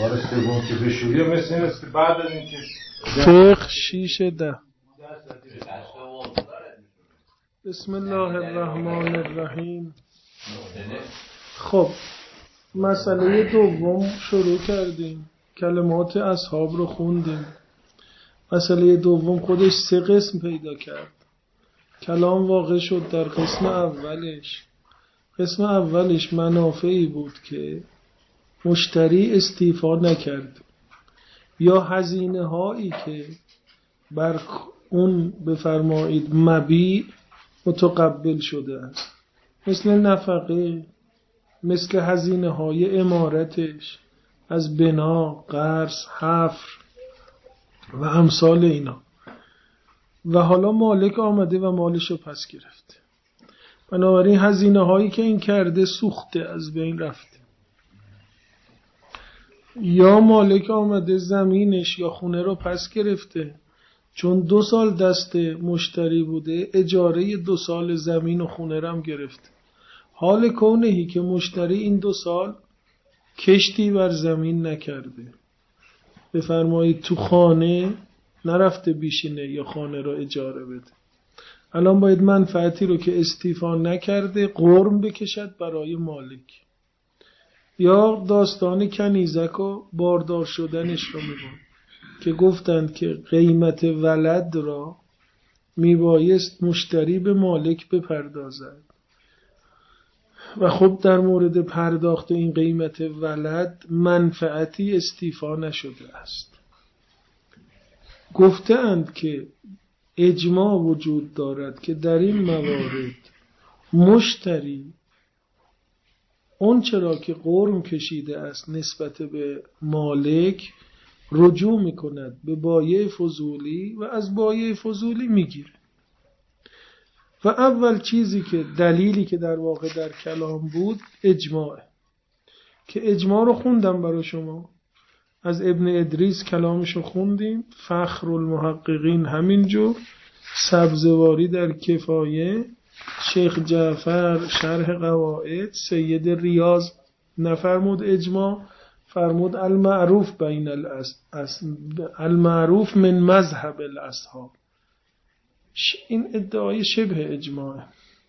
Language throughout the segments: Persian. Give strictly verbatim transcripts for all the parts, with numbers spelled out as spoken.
بار سوم که بشوری مثل این است که بعد از این که فقه شیش ده. بسم الله الرحمن الرحیم. خب مسئله دوم شروع کردیم، کلمات اصحاب رو خوندیم. مسئله دوم خودش سه قسم پیدا کرد. کلام واقع شد در قسم اولش. قسم اولش منافعی بود که مشتری استیفا نکرد یا هزینه هایی که بر اون بفرمایید مبیع متقبل شده است، مثل نفقه، مثل هزینه های امارتش از بنا، قرض، حفر و امثال اینا، و حالا مالک آمده و مالشو پس گرفته. بنابراین هزینه هایی که این کرده سوخته، از بین رفته. یا مالک آمده زمینش یا خونه رو پس گرفته، چون دو سال دست مشتری بوده اجاره دو سال زمین و خونه رو هم گرفته. حال کونهی که مشتری این دو سال کشتی بر زمین نکرده، بفرمایید تو خانه نرفته بیشینه یا خانه رو اجاره بده، الان باید منفعتی رو که استیفا نکرده غرم بکشد برای مالک. یا داستان کنیزک و باردار شدنش رو میگن که گفتند که قیمت ولد را میبایست مشتری به مالک بپردازد و خب در مورد پرداخت این قیمت ولد منفعتی استیفا نشده است. گفتند که اجماع وجود دارد که در این موارد مشتری اون چرا که غرم کشیده است نسبت به مالک رجوع میکند به بایع فضولی و از بایع فضولی میگیره. و اول چیزی که دلیلی که در واقع در کلام بود اجماعه، که اجماع رو خوندم برای شما، از ابن ادریس کلامشو خوندیم، فخر المحققین همینجور، سبزواری در کفایه، شیخ جعفر شرح قواعد، سید ریاض نفرمود اجماع، فرمود المعروف بین الاس المعروف من مذهب الاصحاب. این ادعای شبه اجماعه.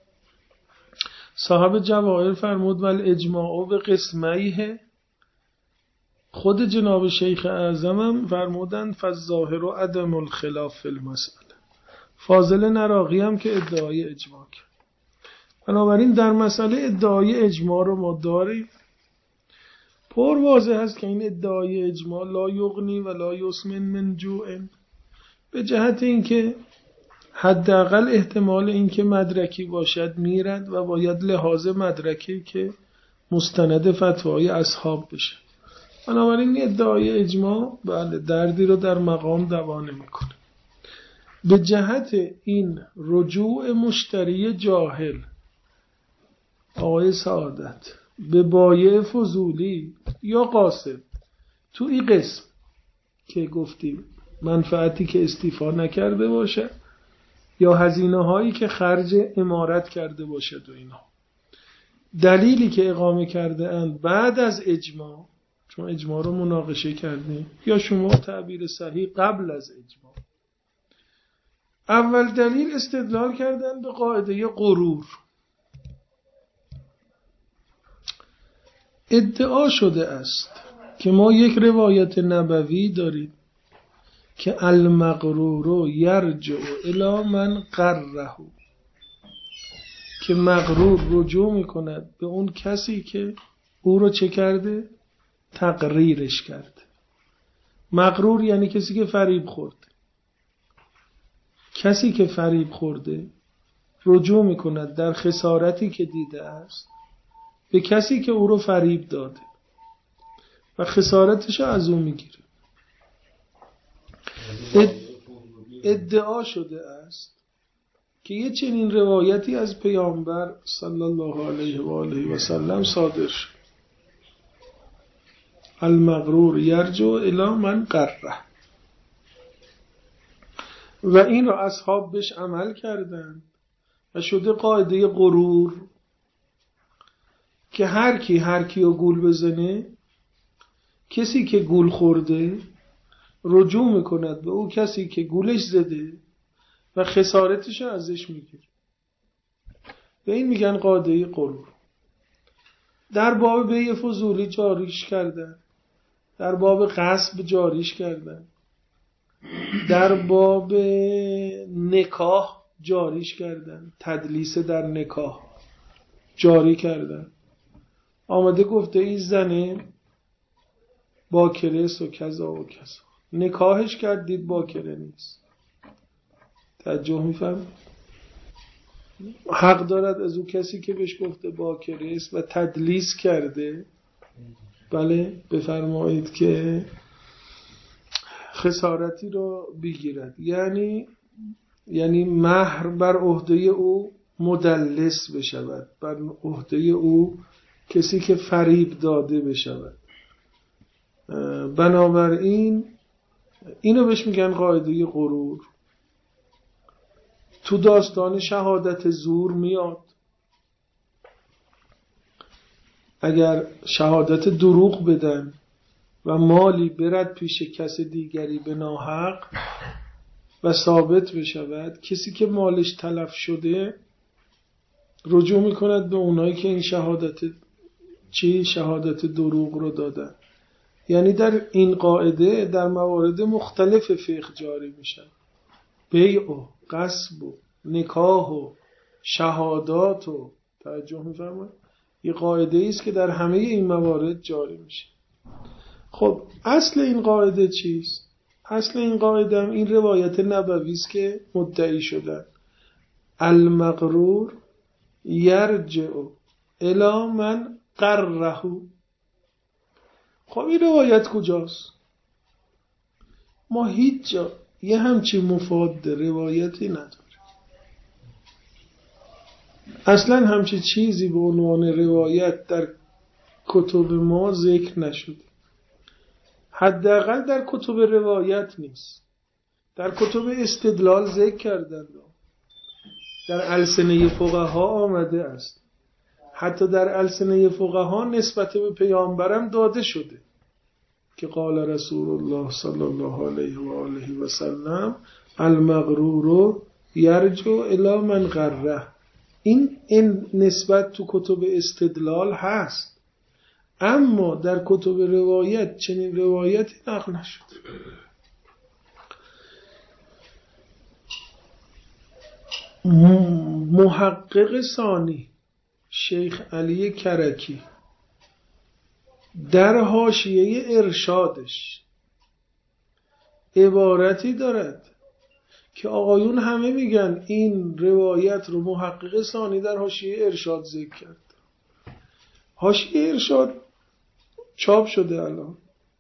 صاحب جواهر فرمود ول اجماع به قسمیه. خود جناب شیخ اعظمم فرمودند فالظاهر و عدم الخلاف فی المسئله. فاضل نراقی هم که ادعای اجماع کرد. بنابراین در مسئله ادعای اجماع رو ما داریم. پر واضح هست که این ادعای اجماع لا یغنی و لا یسمن من جوع، به جهت اینکه حداقل احتمال اینکه مدرکی باشد میرد و باید لحاظ مدرکی که مستند فتوای اصحاب بشه. بنابراین ادعای اجماع بله دردی رو در مقام دوا نمیکنه. به جهت این رجوع مشتری جاهل آقای سعادت به بایع فضولی یا قاصد تو این قسم که گفتیم منفعتی که استیفا نکرده باشه یا هزینه هایی که خرج امارت کرده باشه، دو اینا دلیلی که اقامه کرده اند بعد از اجماع، چون اجماع رو مناقشه کردیم، یا شما تعبیر صحیح قبل از اجماع. اول دلیل استدلال کردن به قاعده غرور. ادعا شده است که ما یک روایت نبوی داریم که المغرور یرجع الی من قره، که مغرور رجوع میکند به اون کسی که او رو چه کرده؟ تقریرش کرده. مغرور یعنی کسی که فریب خورده. کسی که فریب خورده رجوع میکند در خسارتی که دیده است به کسی که او رو فریب داده و خسارتش از او میگیره. ادعا شده است که یه چنین روایتی از پیامبر صلی الله علیه و آله و سلم صادر شد، المغرور یرجع الی من قره، و این را اصحاب بهش عمل کردند و شده قاعده غرور که هر کی هر کی رو گول بزنه کسی که گول خورده رجوع میکند به او کسی که گولش زده و خسارتش رو ازش میگیره. به این میگن قاعده غرور. در باب بیع فضولی جاریش کردن، در باب غصب جاریش کردن، در باب نکاح جاریش کردن، تدلیس در نکاح جاری کردن. آمده گفته این زنه باکره است و کذا و کذا، نکاحش کردید باکره نیست. توجه میفهم؟ حق دارد از او کسی که بهش گفته باکره است و تدلیس کرده، بله، بفرمایید که خسارتی رو بگیرد. یعنی یعنی مهر بر عهده او مدلس بشود، بر عهده او کسی که فریب داده بشود. بنابراین اینو بهش میگن قاعده غرور. تو داستان شهادت زور میاد. اگر شهادت دروغ بدن و مالی برد پیش کس دیگری به ناحق و ثابت بشود، کسی که مالش تلف شده رجوع میکند به اونایی که این شهادت چی شهادت دروغ رو دادن. یعنی در این قاعده در موارد مختلف فقه جاری میشن. بیع و غصب و نکاح و شهادات و توجه میفرمایید، یه قاعده است که در همه این موارد جاری میشه. خب اصل این قاعده چیست؟ اصل این قاعده هم این روایت نبوی است که مدعی شدن: المغرور یرجع الی من قره. خب این روایت کجاست؟ ما هیچ جا یه همچی مفاد روایتی نداره. اصلا همچی چیزی به عنوان روایت در کتب ما ذکر نشده. حداقل در کتب روایت نیست. در کتب استدلال ذکر کردند، در السنه فقها آمده است، حتی در السنه فقها نسبت به پیامبرم داده شده که قال رسول الله صلی الله علیه و آله و سلم المغرور یرجع الی من غره. این این نسبت تو کتب استدلال هست، اما در کتب روایت چنین روایتی نقل نشد. محقق ثانی شیخ علی کرکی در حاشیه ارشادش عبارتی دارد که آقایون همه میگن این روایت رو محقق ثانی در حاشیه ارشاد ذکر کرد. حاشیه ارشاد چاپ شده الان.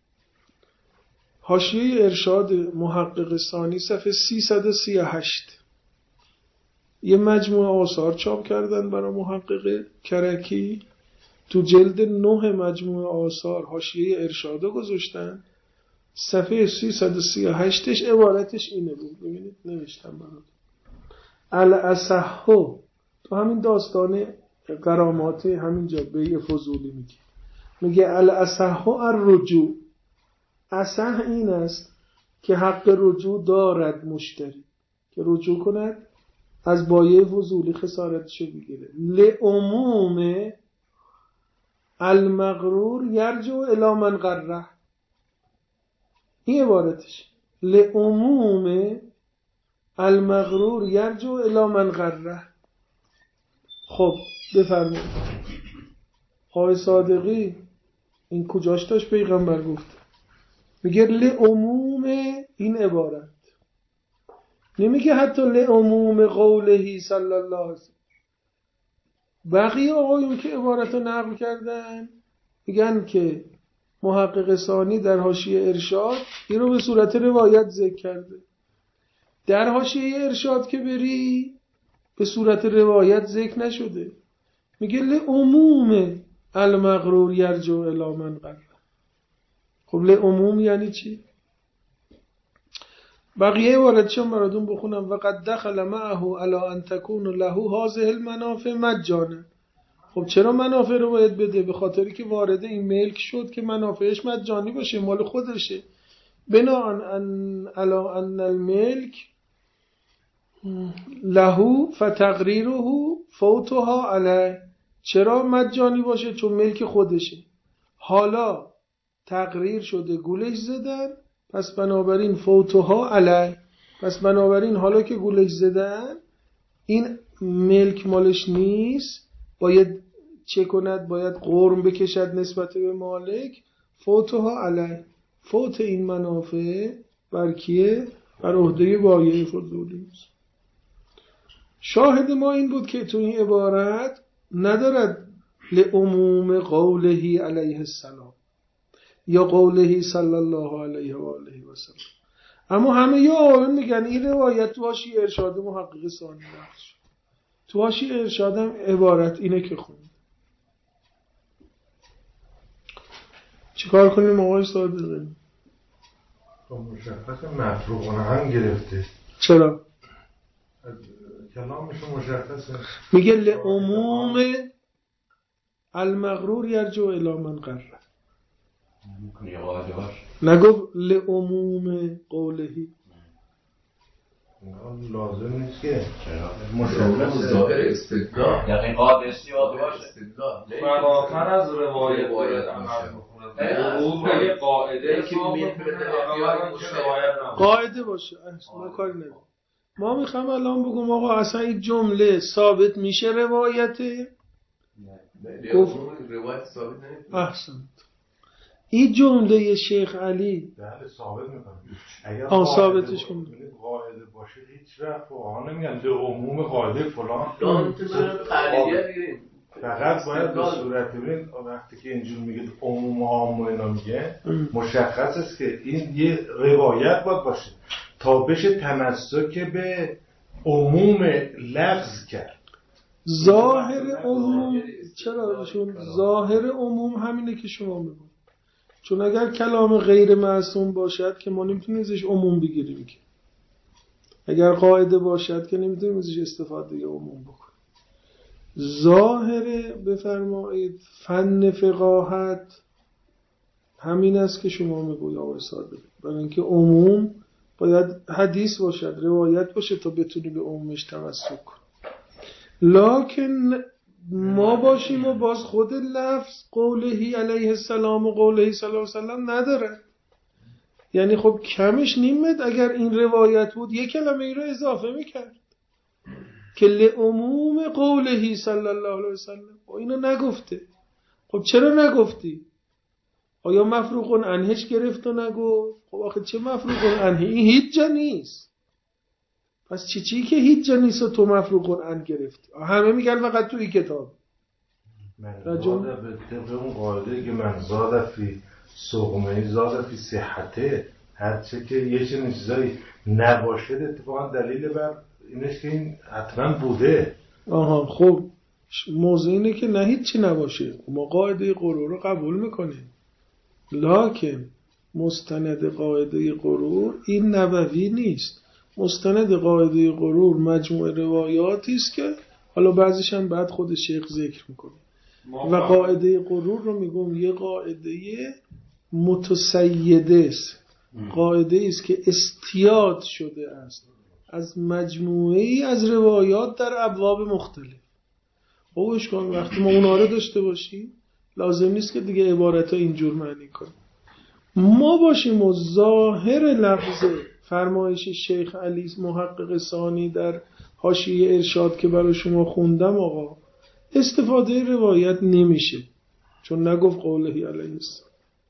حاشیه ارشاد محقق ثانی صفحه سیصد و سی و هشت یه مجموعه آثار چاپ کردن برای محقق کرکی. تو جلد نه مجموعه آثار حاشیه ارشاد گذاشتن. صفحه سیصد و سی و هشتش عبارتش اینه بود، ببینید نوشتم برات: الاصحو، تو همین داستان کرامات همینجا بیع فضولی میگه میگه الاصحو الرجوع، اصح این است که حق رجوع دارد مشتری، که رجوع کند از بایع فضولی خسارتشو بگیره. لعموم المغرور یرجع الی من غره. این عبارتش لعموم المغرور یرجع الی من غره. خب بفرمایید آقای صادقی این کجاش داشت پیغمبر گفت؟ میگه لعموم این عبارت، نمیگه حتی لعموم قوله صلی الله علیه وسلم. بقیه آقایون که عبارت رو نقل کردن میگن که محقق ثانی در حاشیه ارشاد این رو به صورت روایت ذکر کرده. در حاشیه ارشاد که بری به صورت روایت ذکر نشده، میگه لعموم المغرور یرجع الی من غره. خب لعموم یعنی چی؟ بقیه عبارتشون براتون بخونم: وقد دخل معه علی ان تكون له هذه المنافع مجانا. خب چرا منافع رو باید بده؟ به خاطری که وارد این ملک شد که منافعش مجانی باشه، مال خودشه. بناهن ان علا ان الملک لهو فتقریره فوتها علیه. چرا مجانی باشه؟ چون ملک خودشه. حالا تقریر شده گولش زدن، پس بنابراین فوتها علیه. پس بنابراین حالا که گولش زدن این ملک مالش نیست، باید چه کند؟ باید قرم بکشد نسبت به مالک. فوتها علیه، فوت این منافع بر کیه؟ بر عهده بایع فضولی است. شاهد ما این بود که تو این عبارت ندارد لعموم قوله علیه السلام یا قوله صلی الله علیه و آله و سلم، اما همه یا آقایون میگن این روایت تو حاشیه ارشاد محقق ثانی نقل شد. تو حاشیه ارشادم عبارت اینه که خوند. چیکار کنیم آقای صادقی؟ مشخص مفروغ هم گرفته. چرا؟ کلامش مشخصه. میگه لعموم المغرور یرجع الی من غره. نگفت لعموم قولهی. لازم نیست که مشخص ظاهر استدلال یعنی قادسی یاد باشه فراتر از روایت باید عمل بکنه. اون به قاعده که قاعده باشه ما کاری نداریم. ما میخوام الان بگم آقا اصلا این جمله ثابت میشه روایته؟ گفت روایت ثابت نمیشه. احسنت. این جمله شیخ علی بله ثابت میکنه. اگر آن ثابتش کنه قاعده باشه هیچ رفت آن نمیگن به عموم قاعده فلان دانت من قاعده بگیریم. فقط باید به صورت ببین وقتی که اینجور میگه عموم عام و اینا میگه مشخص است که این یه روایت باید باشه تا بشه تمسک به عموم لفظ کرد. ظاهر عموم چرا؟ چون ظاهر عموم همینه که شما میگید. چون اگر کلام غیر معصوم باشد که ما نمیتونیم ازش عموم بگیریم، که اگر قاعده باشد که نمیتونیم ازش استفاده عموم بکنیم. ظاهر بفرمایید فن فقاهت همین است که شما میگوید آقای صادق، برای اینکه عموم باید حدیث باشد، روایت باشه تا بتونی به عمومش تمسک کن. لکن ما باشیم و باز خود لفظ قولهی علیه السلام و قولهی صلی الله علیه وسلم نداره. یعنی خب کمش نیمت اگر این روایت بود یک کلمه ای رو اضافه میکرد که لعموم قولهی صلی الله علیه وسلم. و اینو نگفته. خب چرا نگفتی؟ آیا مفروغ عنهش گرفت و نگفت؟ خب آخه چه مفروغ عنه؟ این هیچ جا نیست. پس چی چی که هیچ جا نیست و تو مفروغ عنه گرفتی؟ همه میگن فقط تو این کتاب. من زاد به طبق اون قاعده که من زاد فی سقمه زاد فی صحته، هرچه که یه چیزایی نباشه اتفاقا دلیل بر اینش که این حتما بوده. آها خب موضوع اینه که نه هیچی نباشه ما قاعده غرور رو قبول میکنیم، لکن مستند قاعده غرور این نبوی نیست. مستند قاعده غرور مجموع روایاتی است که حالا بعضیش هم بعد خود شیخ ذکر میکنه و قاعده غرور رو میگم یه قاعده متسیده است، قاعده است که استیاد شده است از مجموعه‌ای از روایات در ابواب مختلف. خوبش کن وقتی ما اونا رو داشته باشیم لازم نیست که دیگه عبارت‌ها اینجور معنی کنیم. ما باشیم و ظاهر لفظ فرمایش شیخ علی محقق ثانی در حاشیه ارشاد که برای شما خوندم آقا استفاده روایت نمیشه، چون نگفت قولهی علیه السلام.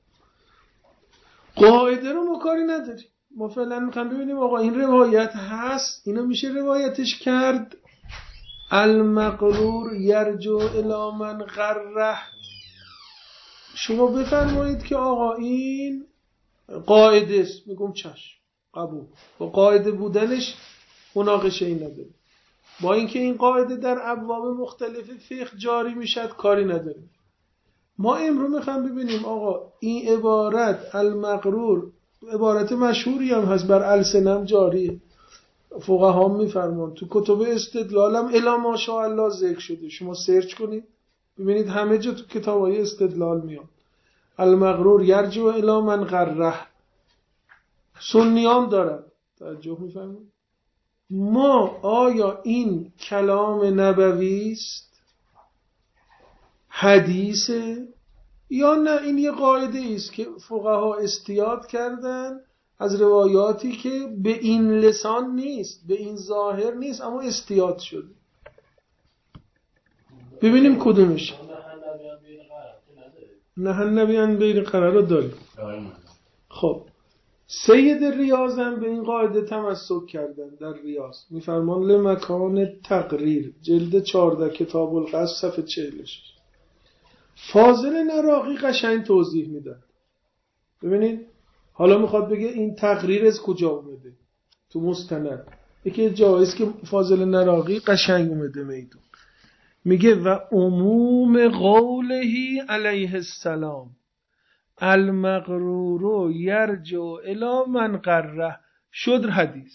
قاعده رو ما کاری نداریم. ما فعلا میخوام ببینیم آقا این روایت هست، اینو میشه روایتش کرد. المغرور یرجع الی من غره. شما بفرمایید که آقا این قاعده است، میگم چشم قبول. با قاعده بودنش مناقشه ای نداره. با اینکه این قاعده در ابواب مختلف فقه جاری میشد کاری نداریم. ما امروز میخوام ببینیم آقا این عبارت المغرور عبارت مشهوری هم هست، بر السنم جاریه، فقها هم میفرمان، تو کتب استدلالم الا ماشاءالله ذکر شده، شما سرچ کنید ببینید همه جا تو کتابای استدلال میاد المغرور یرجع الی من غره. سنیان دارن. توجه میفرمایید؟ ما آیا این کلام نبوی است، حدیثه، یا نه این یه قاعده است که فقها استیاد کردن از روایاتی که به این لسان نیست، به این ظاهر نیست، اما استیاد شده. ببینیم کدومش. نه نبیان بین قرار رو داریم. خب سید ریاض هم به این قاعده تمسک کردن در ریاض. میفرمان لمکان تقریر جلد چهارده کتاب القصد صفحه چهل و شش. فاضل نراقی قشنگ توضیح میدن. ببینید حالا میخواد بگه این تقریر از کجا اومده تو مستند. یکی جایز که فاضل نراقی قشنگ اومده میدون. میگه و عموم قولهی علیه السلام المغرور یرجع الی من غره شد حدیث.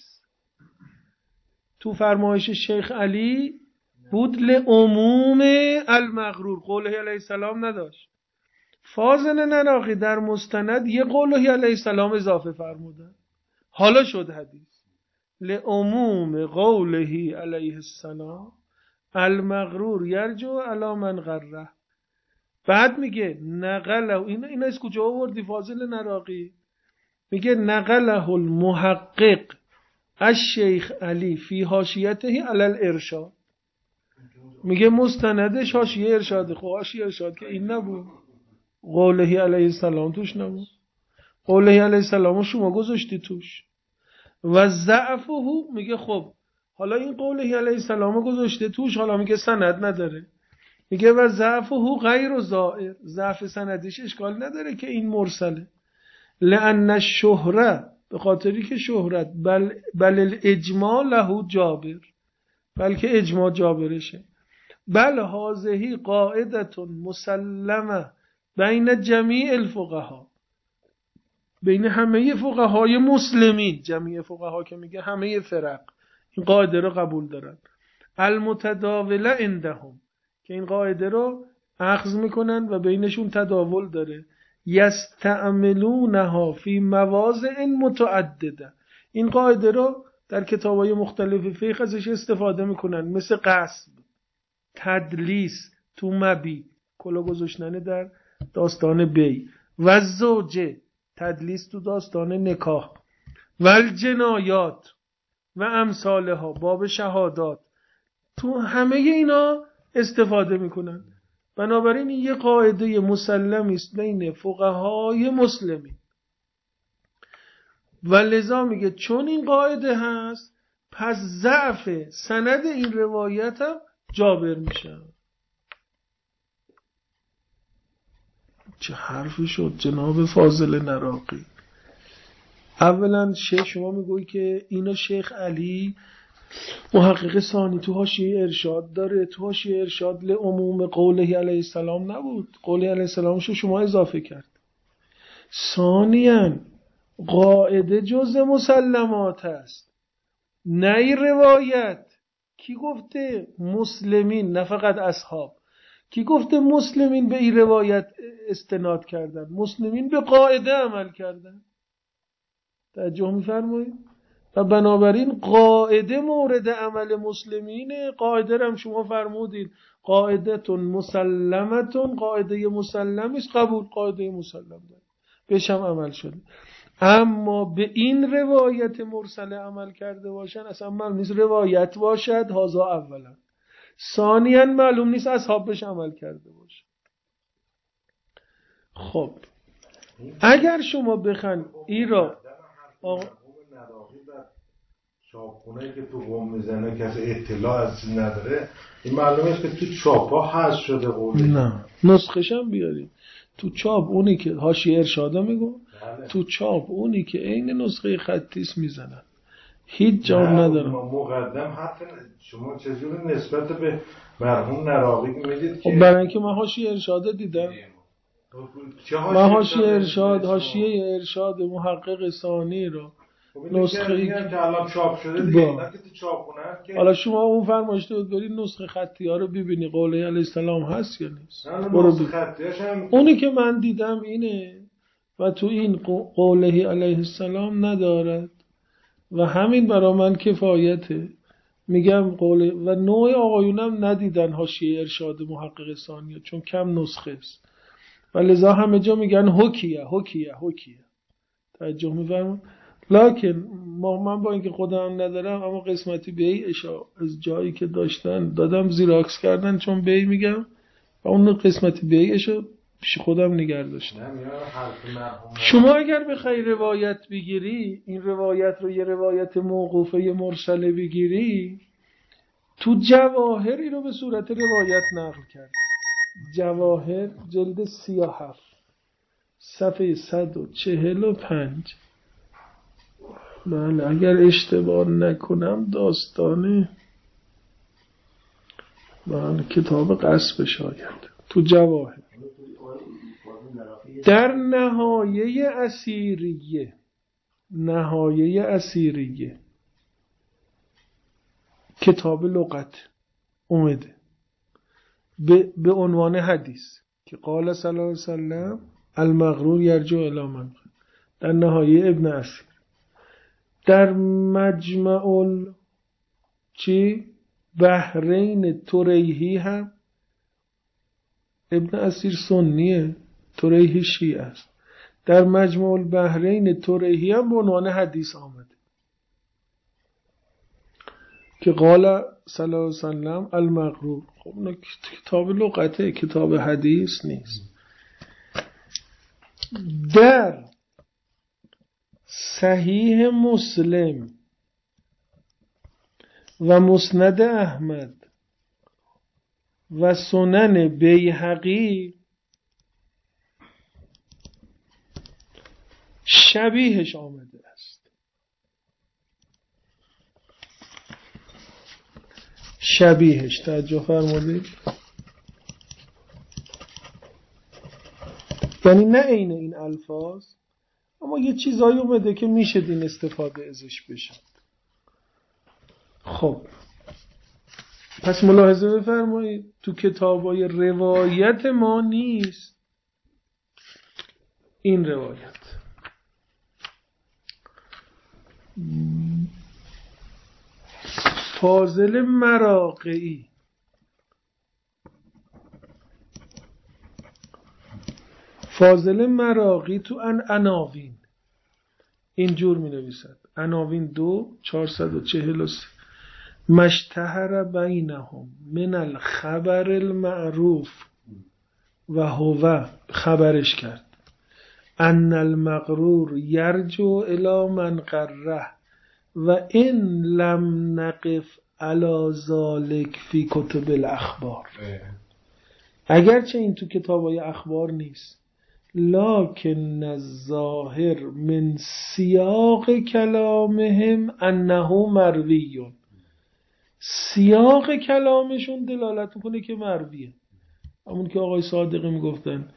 تو فرمایش شیخ علی بود لعموم المغرور قوله علیه السلام نداشت. فاضل نراقی در مستند یه قوله علیه السلام اضافه فرمودن، حالا شد حدیث. لعموم قوله علیه السلام المغرور یرجع الی من غره. بعد میگه نقله این این از کجا آوردی فاضل نراقی؟ میگه نقله المحقق الشیخ علی فی حاشیته علی الارشاد. میگه مستندش حاشیه ارشاد. خب حاشیه ارشاد که این نبود، قوله علیه السلام توش نبود. قوله علیه السلام شما گذاشتی توش. و ضعفه میگه خب حالا این قوله علیه السلام گذاشته توش، حالا میگه سند نداره. میگه و ضعفه غیر ظاهر، ضعف سندش اشکال نداره که این مرسله. لأن الشهره به خاطری که شهرت بل بل الاجماع له جابر، بلکه اجماع جابرشه. بل هذه قاعده مسلمه بین جمیع الفقها، بین همه فقهای مسلمین. جمیع فقها که میگه همه فرق این قاعده رو قبول دارن. المتداوله عندهم که این قاعده رو اخذ میکنن و بینشون تداول داره. یستعملونها فی مواضع متعدده، این قاعده رو در کتابای مختلف فقه ازش استفاده میکنن، مثل قصب، تدلیس تو مبی، کلا گذاشتن در داستان بی، و زوجه تدلیس تو داستان نکاح، و الجنایات و امثالها باب شهادات، تو همه اینا استفاده میکنن. بنابراین این یه قاعده مسلمی است بین فقهای مسلمین و لذا میگه چون این قاعده هست پس ضعف سند این روایت هم جابر میشه. چه حرفی شد جناب فاضل نراقی. اولا شیخ شما میگویی که اینو شیخ علی محقق ثانی تو حاشیه ارشاد داره، تو حاشیه ارشاد لعموم قوله علیه السلام نبود، قوله علیه السلام شو شما اضافه کرد. ثانیاً قاعده جز مسلمات است، نه روایت. کی گفته مسلمین؟ نه فقط اصحاب. کی گفته مسلمین به این روایت استناد کردن؟ مسلمین به قاعده عمل کردن. توجه می‌فرمایید؟ و بنابراین قاعده مورد عمل مسلمینه. قاعده هم شما فرمودید قاعدتون مسلمتون، قاعده مسلمی است، قبول، قاعده مسلم داره، بهش هم عمل شده. اما به این روایت مرسله عمل کرده باشن اصلا معلوم نیست روایت باشد، هازا اولا. ثانیاً معلوم نیست اصحاب بهش عمل کرده باشه. خب اگر شما بخواید این را چاپخونه که تو قم میزنه کسی اطلاع از نداره، این معلومه است که تو چاپ ها حذف شده قوله. نه نسخش هم بیاریم تو چاپ، اونی که حاشیه ارشادا میگو بله. تو چاپ اونی که عین نسخه خطیس میزنن هیچ جا نداره. مقدم حتی شما چجوری نسبت به مرحوم نراقی میدید که برای اینکه من حاشیه ارشادا دیدم، من حاشیه ارشاد حاشیه ارشاد محقق ثانی رو نسخه ای که الان چاپ شده دیگه اینا که تو چاپخونه که حالا شما اون فرمایشته بود برید نسخه خطی ها رو ببینی قوله علیه السلام هست یا نیست. نسخه خطیاش هم اونی که من دیدم اینه و تو این قوله علیه السلام ندارد و همین برا من کفایته. میگم قوله و نوع آقایونم ندیدن حاشیه ارشاد محقق ثانیه چون کم نسخه است و لذا همه جا میگن حکیه حکیه حکیه. توجه می‌فرمایید. لکن ما من با اینکه خودم ندارم اما قسمتی بیعش از جایی که داشتن دادم زیراکس کردن چون بی میگم و اون قسمتی بیعشو پیش خودم نگه داشتم. شما اگر بخوای روایت بگیری این روایت رو یه روایت موقوفه مرسله بگیری تو جواهری رو به صورت روایت نقل کرد. جواهر جلد سی و هفت صفحه صد و چهل و پنج. بله اگر اشتباه نکنم داستانه بله کتاب قصب شاید تو جواهر در نهایه اسیریه نهایه اسیریه کتاب لغت اومده به, به عنوان حدیث که قال صلی الله علیه وسلم المغرور یرجع الی من در نهایه ابن اسیر. در مجمع ال چی بحرین توریحی هم ابن اسیر سنیه توریحی شیعه است. در مجمع البحرین توریحی هم به عنوان حدیث آمده که قال صلی الله علیه وسلم المغرور. خب کتاب لغته کتاب حدیث نیست. در صحیح مسلم و مسند احمد و سنن بیهقی شبیهش آمده است. شبیهش توجه فرمودید یعنی نه عین این الفاظ اما یه چیزایی اومده که میشه دین استفاده ازش بشه. خب پس ملاحظه بفرمایید تو کتابای روایت ما نیست این روایت. فاضل مراقعی فاضل مراقی تو ان عناوین اینجور می نویسد عناوین دو چهارصد و چهل و سه مشتهر بینهم من الخبر المعروف و هو خبرش کرد ان المغرور یرجع الی من قره و این لم نقف علی ذلک فی کتب الاخبار. اگرچه این تو کتابای اخبار نیست لکن الظاهر من سیاق کلامهم انه مروی. سیاق کلامشون دلالت میکنه که مرویه. همون که آقای صادقی میگفتن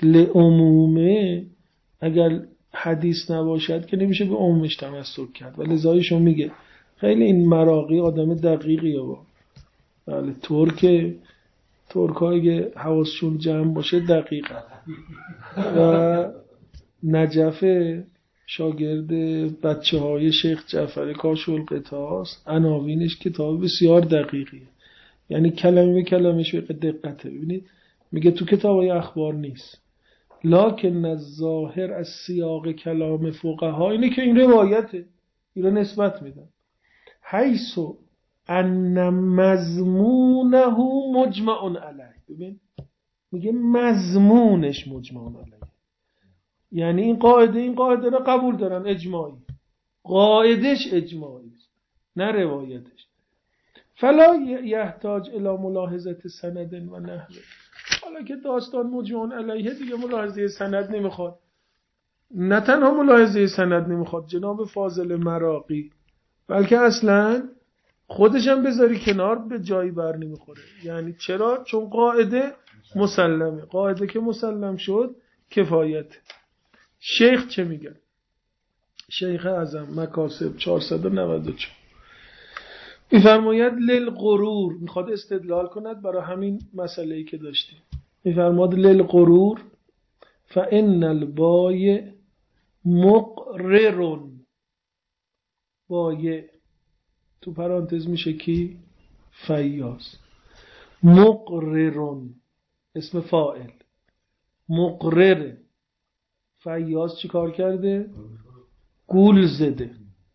لعمومه اگر حدیث نباشد که نمیشه به عمومش تمسک کرد و لذایشون میگه خیلی این مراقی آدم دقیقیه با بله ترک ترکایی که حواسشون جمع باشه دقیقه و نجف شاگرد بچه های شیخ جعفر کاشف‌الغطا است. عناوینش کتاب بسیار دقیقیه یعنی کلمه به کلمش به دقته. ببینید میگه تو کتابای اخبار نیست لکن الظاهر از سیاق کلام فقها اینه که این روایته این رو نسبت میدن حیث ان مضمونه مجمع علیه. ببین میگه مضمونش مجمع علیه یعنی این قاعده این قاعده رو قبول دارن اجماعی قاعدش اجماعی نه روایتش. فلا یحتاج الی ملاحظه سند و نحوه. حالا که داستان مجمع علیه دیگه ملاحظه سند نمیخواد. نه تنها ملاحظه سند نمیخواد جناب فاضل مراقی بلکه اصلا خودش هم بذاری کنار به جایی بر نمیخوره. یعنی چرا؟ چون قاعده مسلمه. قاعده که مسلم شد کفایت. شیخ چه میگه؟ شیخ اعظم مکاسب چهارصد و نود و چهار میفرماید للغرور، میخواد استدلال کند برای همین مسئله‌ای که داشتیم. میفرماید للغرور فإن البایع مقررون، بایع تو پرانتز میشه کی؟ فیاض. مقررون اسم فاعل، مقرر. فیاض چی کار کرده؟ گول زده،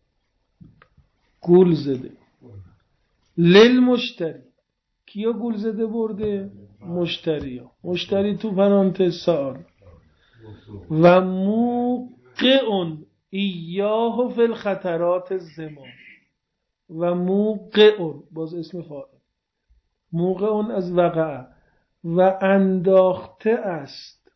گول زده. للمشتری، کیا گول زده برده؟ مشتری ها. مشتری تو پرانتز سال. و موقعون ایاه فی الخطرات الزمان، و موقعون باز اسم فاعل، موقعون از وقع، و انداخته است.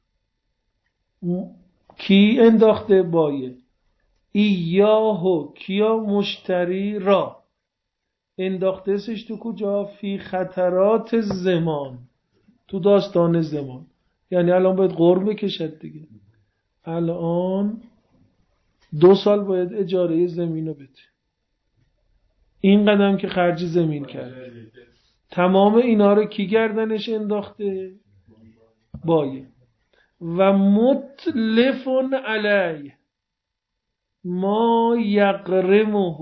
کی انداخته؟ بایه. ایاهو کیا؟ مشتری را. انداخته استش تو کجا؟ فی خطرات زمان، تو داستان زمان. یعنی الان باید قرب بکشد دیگه. الان دو سال باید اجاره زمین رو بده، این قدم که خرج زمین کرد. تمام اینا رو کی گردنش انداخته؟ بایه. و متلفون علیه ما یقرمه،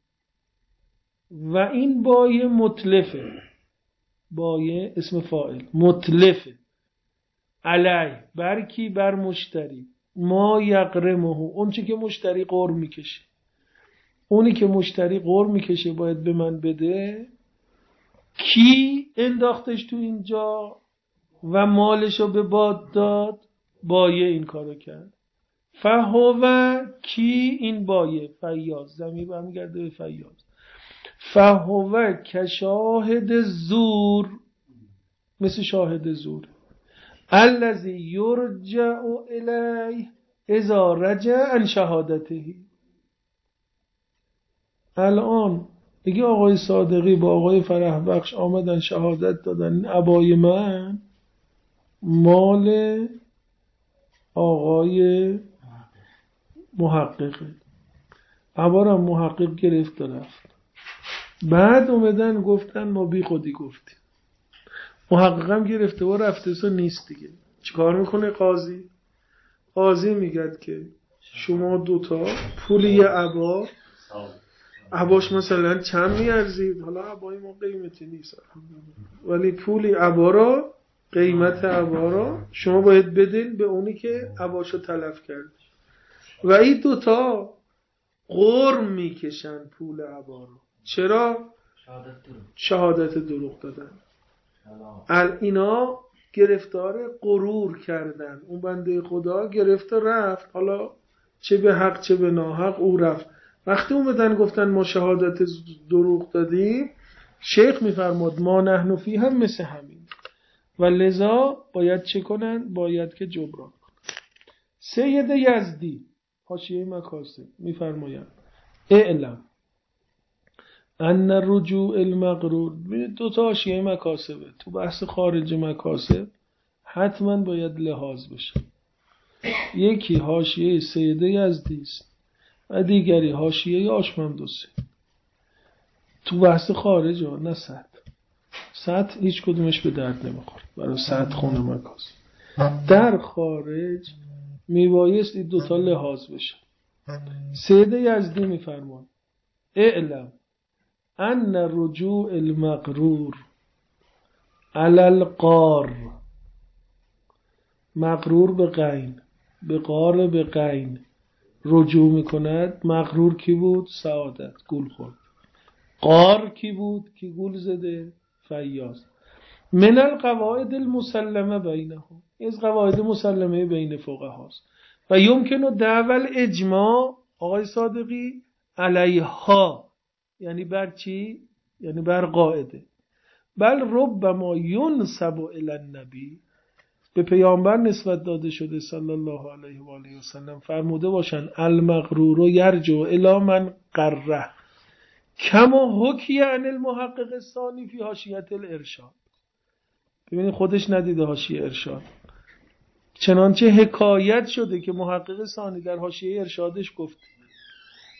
و این بایه متلفه، بایه اسم فاعل، متلفه علیه بر کی؟ بر مشتری. ما یقرمه، اون چی که مشتری قرم میکشه، اونی که مشتری قرم میکشه باید به من بده. کی انداختش تو اینجا و مالشو به باد داد؟ بایه این کارو کرد. فهو کی؟ این بایه فیاض، زمین برمیگرده به فیاض. فهو کشاهد زور، مثل شاهد زور. الذی یرجع الیه اذا رجع عن شهادته. الان دیگه آقای صادقی با آقای فرح بخش آمدن شهادت دادن این عبای من مال آقای محققه. عبارم محقق گرفت و رفت. بعد اومدن گفتن ما بی خودی گفتیم. محققم گرفته و رفته سو نیست دیگه. چیکار میکنه قاضی؟ قاضی میگه که شما دوتا پول یه عبا، عباش مثلا چند میارزید، حالا عبای ما قیمتی نیست ولی پولی عبا را، قیمت عبا را شما باید بدین به اونی که عباشو تلف کرد. و این دوتا قرم میکشن پول عبا رو. چرا؟ شهادت دروغ دادن. ال اینا گرفتار غرور کردن. اون بنده خدا گرفت رفت، حالا چه به حق چه به ناحق او رفت. وقتی اومدن گفتن ما شهادت دروغ دادیم، شیخ میفرماد ما نحن فی هم مثل همین، و لذا باید چه کنن؟ باید که جبران کنن. سید یزدی حاشیه مکاسب میفرماید اعلم ان رجوع المغرور. دو تا حاشیه مکاسبه تو بحث خارج مکاسب حتما باید لحاظ بشه. یکی حاشیه سید یزدی است و دیگری حاشیه آشمندوسی. تو بحث خارج ها، نه سطح. سطح هیچ کدومش به درد نمیخوره برای سطح خونه مکاسب. در خارج میبایست این دوتا لحاظ بشه. سید یزدی میفرمان اعلم ان رجوع المغرور علی القار، مغرور به غین، به قار به غین رجوع میکند. مغرور کی بود؟ سعادت، گول خورد. قار کی بود؟ کی گول زده؟ فیاض. من القواعد المسلمه بینهم، از قواعد مسلمه بین فقهاست. و یمکنه دعوی الاجماع آقای صادقی علیها، یعنی بر چی؟ یعنی بر قاعده. بل ربما ینسب الی النبی، به پیامبر نسبت داده شده صلی الله علیه و آله و سلم فرموده باشن المغرور یرجع الی من قره کما حکی عن المحقق الثانی فی حاشیه الارشاد. ببینید خودش ندیده حاشیه ارشاد، چنانچه حکایت شده که محقق ثانی در حاشیه ارشادش گفت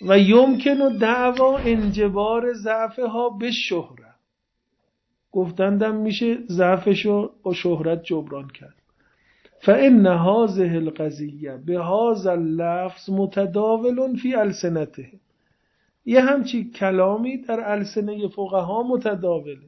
و یمکن دعوا انجبار ضعفها به شهرت، گفتندم میشه ضعفشو با شهرت جبران کرد. فإن هذه القضیه بهذا اللفظ متداول فی السنته، یه همچی کلامی در السنه فقها متداوله.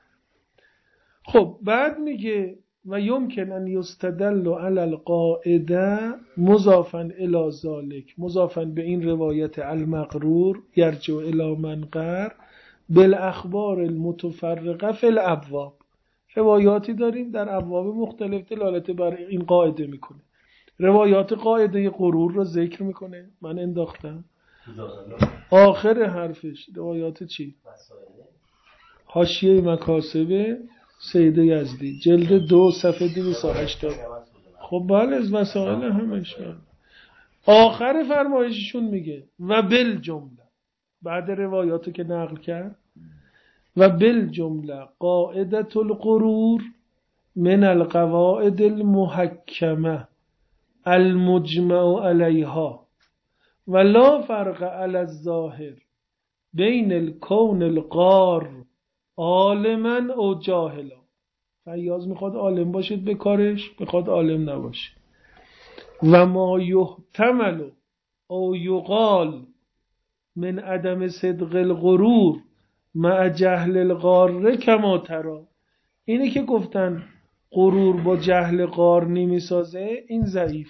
خب بعد میگه و یمکن ان یستدل علی القاعده مضافا الی ذلک، مضافا به این روایت المغرور یرجع الی من قر بالاخبار المتفرقه فی الابواب. روایاتی داریم در ابواب مختلف دلالت بر این قاعده میکنه. روایات قاعده غرور رو ذکر میکنه، من انداختم آخر حرفش. روایات چی؟ حاشیه مکاسب سید یزدی جلد دو صفحه دویست و هشتاد. خب بله از مسائل همشون آخر فرمایششون میگه و بالجمله، بعد روایاتو که نقل کرد، و بالجمله قاعده الغرور من القواعد المحکمه المجمع علیها و لا فرق علی الظاهر بین الکون الغار عالما او جاهلا. فیاض میخواد عالم باشید به کارش، میخواد عالم نباشه. و ما یحتمل او یقال من عدم صدق الغرور مع جهل الغار کما ترى، اینی که گفتن غرور با جهل غار نمیسازه این ضعیف.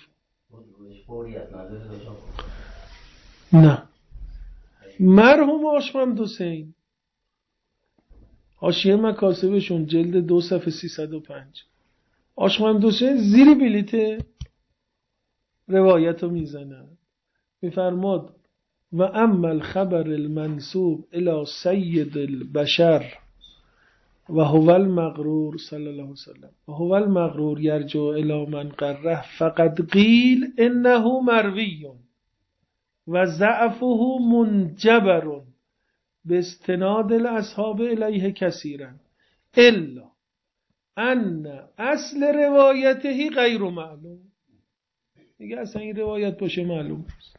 نه مرحوم آشمند حسین حاشیه مکاسبشون جلد دو صفحه سیصد و پنج، آشمند حسین زیر بلیت روایت رو میزنن، میفرماد و اما الخبر المنسوب الى سید البشر و هو المغرور صلی الله علیه وسلم و هو المغرور یرجع الی من قره فقد قیل انه مروی و ضعفه منجبر به استناد الاصحاب الیه کثیرا الا ان اصل روایته غیر معلوم. میگه اصلا این روایت باشه معلوم است.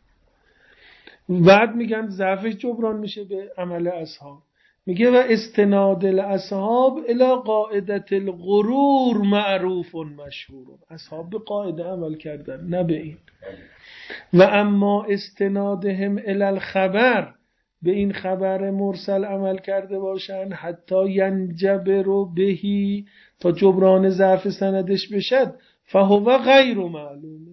بعد میگن ضعفش جبران میشه به عمل اصحاب. میگه و استناد الاصحاب الی قاعده الغرور معروف مشهور، اصحاب به قاعده عمل کردن نه به این. و اما استنادهم الی الخبر، به این خبر مرسل عمل کرده باشن حتی ینجبر بهی، تا جبران ضعف سندش بشد، فهو غیر معلوم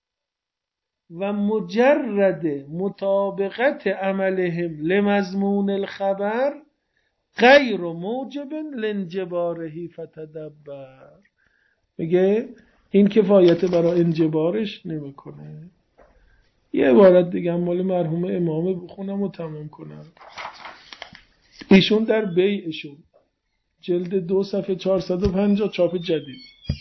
و مجرد مطابقت عملهم لمضمون الخبر غیر موجب لانجباره فتدبر. میگه این کفایت برای انجبارش نمیکنه. یه عبارت دیگه هم مال مرحوم امامه بخونم و تمام کنم. ایشون در بیعشون جلد دو صفحه چهارصد و پنجاه چاپ جدید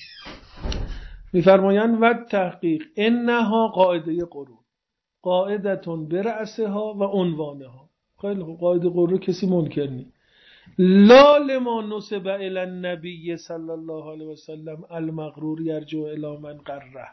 میفرمایند و تحقیق انها قاعده غرور قاعدتون برأسها و عنوانها. خیلی خوب، قاعده غرور کسی منکر نی. لا لما نسب الی النبی صلی الله علیه و سلم المغرور یرجع الی من قره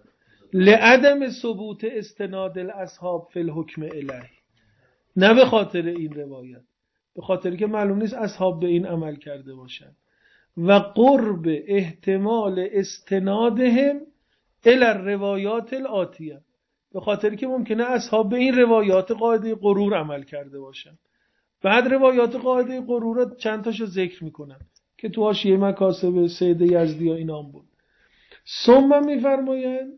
لعدم ثبوت استناد الاصحاب فی الحکم الیه، نه به خاطر این روایت، به خاطر که معلوم نیست اصحاب به این عمل کرده باشن. و قرب احتمال استنادهم الی الروایات الاتیه، به خاطر که ممکنه اصحاب به این روایات قاعده غرور عمل کرده باشن. بعد روایات قاعده غرور رو چند تاشو ذکر میکنن که تو حاشیه مکاسب سید یزدی و اینام بود. ثم میفرمایند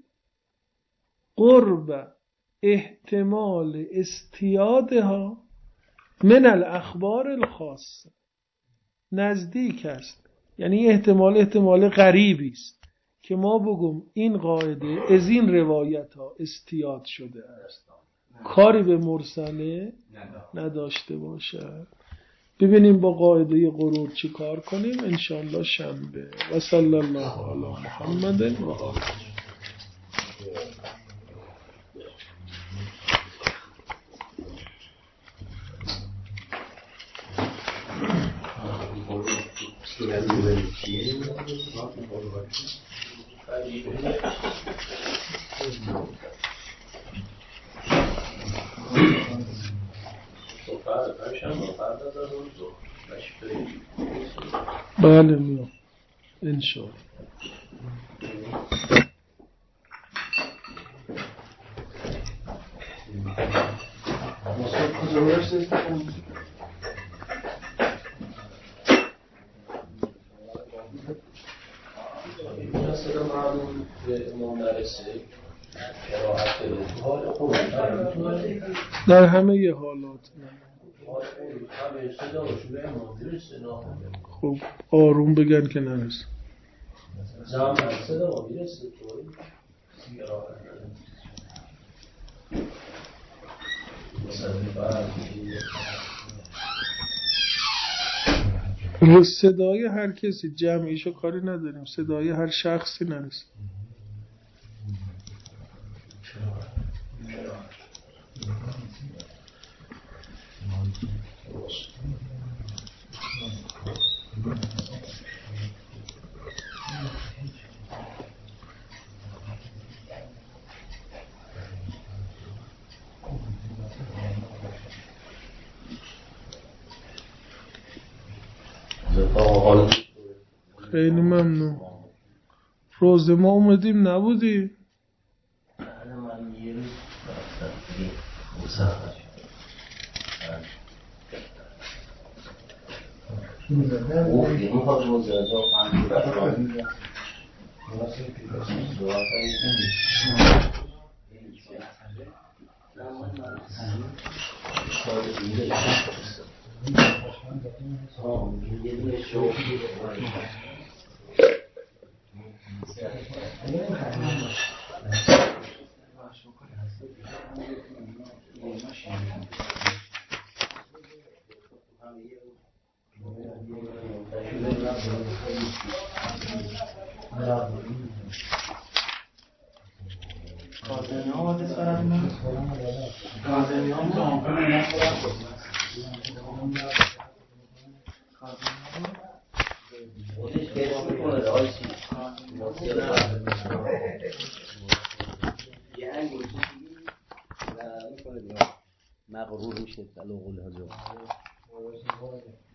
قرب احتمال استیادها من الاخبار الخاصه، نزدیک است، یعنی احتمال احتمال غریبی است که ما بگم این قاعده از این روایت ها استیاد شده است، کاری به مرسله نداشته باشد. ببینیم با قاعده غرور چی کار کنیم انشاءالله شنبه. و صلی الله علی محمد و آله. Thank you. بله میام انشاءالله. در همه ی حالات خب آروم بگن که نرسه. صدای هر کسی جمعیشو کاری نداریم، صدای هر شخصی نرسه. خیلی ممنون. روز ما اومدیم نبودی؟ من یه روز مغرور میشه بلوغ الحجاب